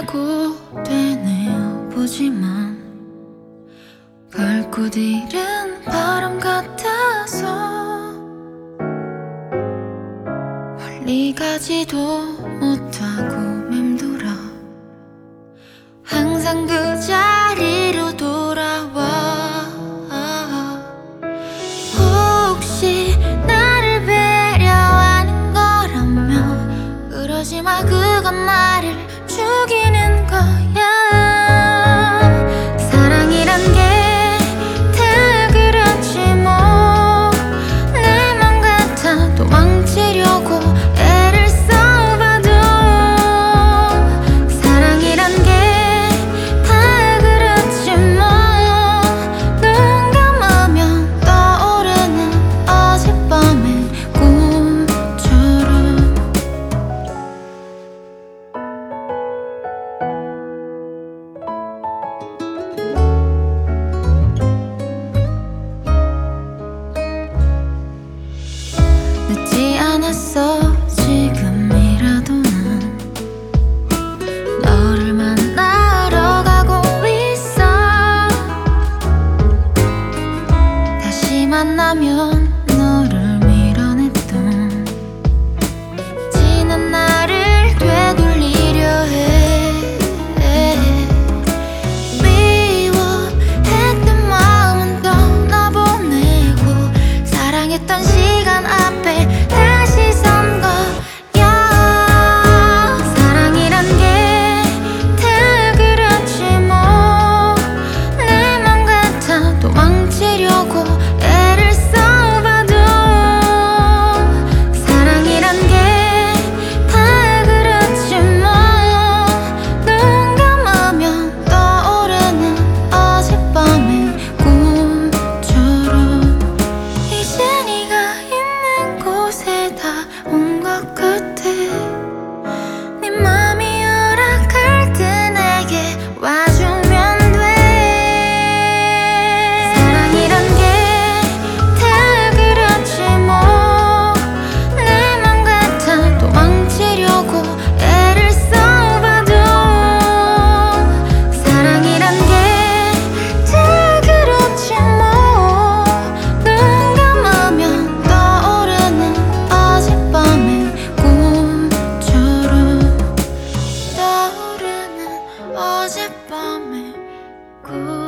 알고 되뇌어 보지만 결코 잃은 바람 같아서 멀리 가지도 못하고 맴돌아 항상 그 자리로 돌아와. 혹시 나를 배려하는 거라면 그러지 마, 그건 나를 죽이는 거야. 사랑이란 게 다 그렇지 뭐. 내 맘 같아 도망치려고 애를 써봐도 사랑이란 게 다 그렇지 뭐. 눈 감으면 떠오르는 어젯밤의 꿈처럼. 늦지 않았어. 지금이라도 난 너를 만나러 가고 있어. 다시 만나면 너를 밀어냈던 지난 나를 되돌리려 해. 미워했던 마음은 떠나보내고 사랑했던 시간 앞에 다시 선 거야. 사랑이란 게 다 그렇지 뭐. 내 맘 같아 도망치려고 애를 써봐도 사랑이란 게 다 그렇지 뭐. 눈 감으면 떠오르는 어젯밤의 꿈처럼. 이제 네가 있는 곳에 다 온 것 같아. 네 맘이 허락할 때 내게 와주면 돼. 사랑이란 게 다 그렇지 뭐. 내 맘 같아 도망치려고 애를 써봐도 사랑이란 게 다 그렇지 뭐. 눈 감으면 떠오르는 어젯밤의 꿈처럼. 떠오르는 어젯밤의 꿈.